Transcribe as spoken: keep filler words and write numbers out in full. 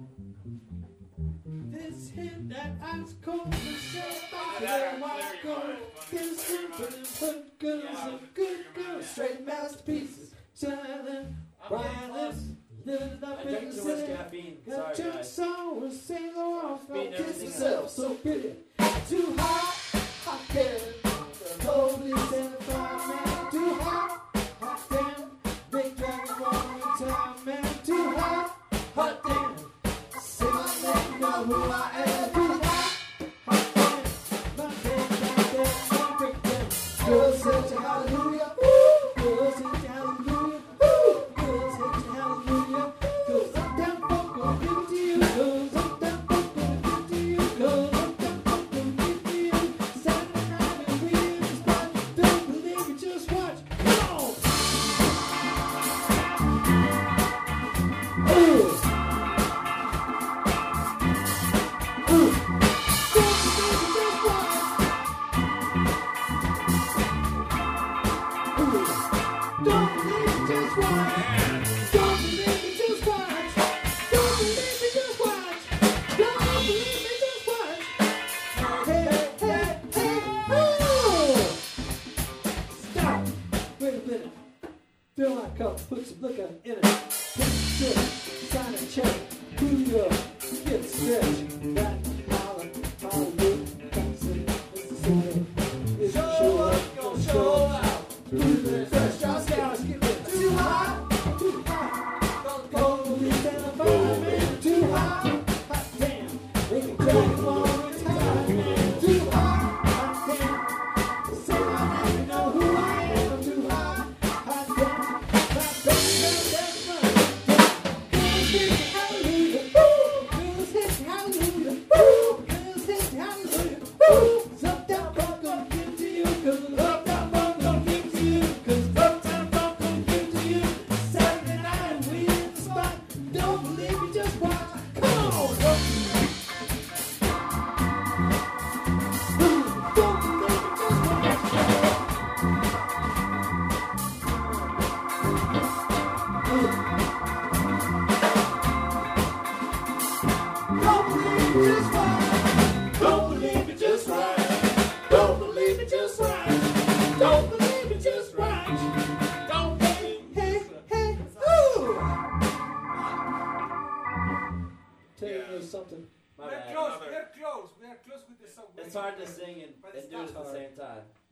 This hit that ice cold to say about the white gold. This simple and put girls and good girls, straight masterpieces, shining, brightness, living up in the city. Got your song and sing off, don't kiss yourself so pretty. Too hot, hot damn, the police and the fireman. Too hot, hot damn, big dragon one time, man. Too hot, hot damn. Say my name, you know who I am. Too hot, hot damn. My damn, my damn, my break down. Girls hit you hallelujah. Woo! Girls hit you hallelujah. Woo! Girls hit you hallelujah. Goes up down, folk, gonna give it to you. Goes up down, folk, gonna give it to you. Goes up down, folk, gonna give it to you. Saturday night and we in the spot. Don't believe it, just watch. Come on! Ooh! Don't believe it, just watch. Don't believe it, just watch. Don't believe it, just watch. Don't believe it, just watch. Hey, hey, hey, oh! Stop. Wait a minute. Fill my cup, put some liquor in it. Take a sip, sign a check. Do your get stretched. That holler, Hollywood, Jackson, Mississippi. If you show up, go show out. Do the fresh drop scouts, get it too hot, too hot. Don't believe in a fireman. Too hot, hot damn. They can drag it long with time. Too hot, hot damn. Say my name, you know who I am. Too hot, hot damn. My baby girl, that's right. Girls hit you hallelujah. Woo! Girls hit you hallelujah. Woo! Girls hit you hallelujah. Woo! Up down, funk gonna give it to you. 'Cause up down, funk gonna give it to you. 'Cause uptown funk gonna give it to you. Saturday night we in the spot. Don't believe me, just watch. Come on, don't believe me. Don't believe me, just watch. Don't believe me, just watch. Don't believe me, just watch. Don't believe me, just watch. Don't believe me, just watch. Don't believe me. Hey, hey, ooh! Tell you Yeah. something. My We're bad. close, Another- we're close, we're close with the song. It's hard to sing and, But and it's do it not at the hard. same time.